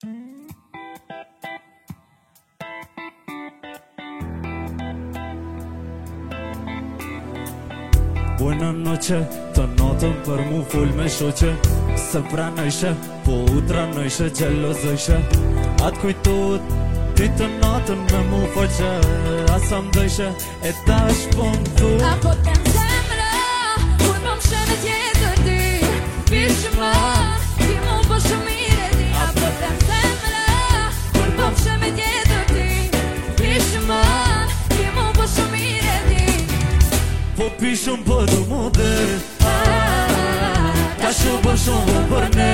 Buenë noqe, të notën për mu full me shoqe. Se pranojshe, po u tranojshe, gjelozojshe. Atë kujtut, ti të notën me mu foqe. Asa mdojshe, e ta shpo më thu. Apo të në zemra, kur më më shënë tjetër ti. Pishë më, ti mu po shumë mire ti. Apo të në zemra, kur më më shënë tjetër ti. Pishë më, ti mu po shumë mire ti. Po pishëm po du mu dhe ta shu po shumë për ne.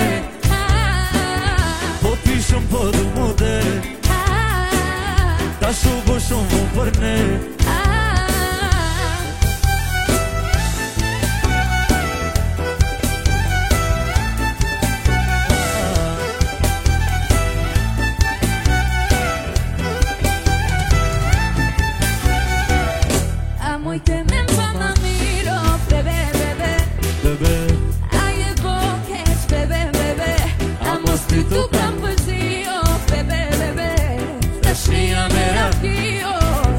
Po pishëm po du mu dhe ta shu po shumë për ne. A mujtë me më pa më miro, bebe, bebe. Bebe, A je po keq, bebe, bebe. A mos ty tu kam përzio, bebe, bebe. Dashnia me rafio.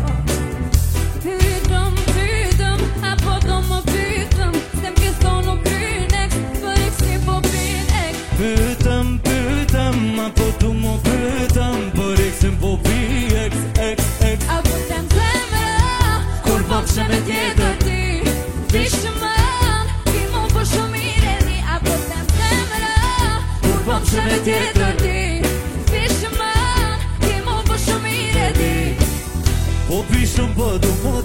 Pytëm, apo do më pytëm. Se m'ke thonu krynek, për si po pinek. pytëm, apo du mu pytëm. Për eksim po pi, ex. Apo tem zemra, kur po pëshë me tjetër ti. Vishë më, ti mu po shumë mire ti. Apo tem zemra, kur po pëshë me tjetër ti. Vishë më, ti mu po shumë mire ti. Po pishëm po du mu